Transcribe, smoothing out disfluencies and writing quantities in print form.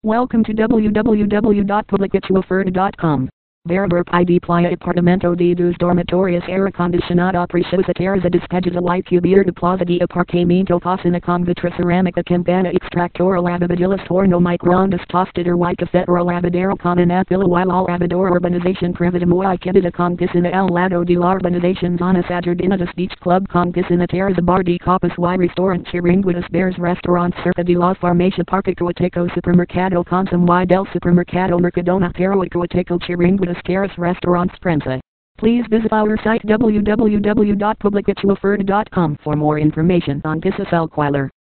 Welcome to www.publicituoferta.com. Verbo ID playa apartamento de dos dormitorios aire acondicionado preciosa terza despedida light cubierta de plaza de aparcamiento cocina con vitroceramica campana extractora lavavajillas horno microondas tostader white cafetera lavadero con una fila while all lavador urbanización privada muy querida con piscina al lado de la urbanización zona sajardinadas beach club con piscina terza bar de copas y restaurant chiringuitas bears restaurant cerca de la farmacia parque coateco supermercado consum y del supermercado mercadona pero coateco chiringuitas Terrace Restaurants Prensa. Please visit our site www.publicituoferta.com for more information on this Alquiler.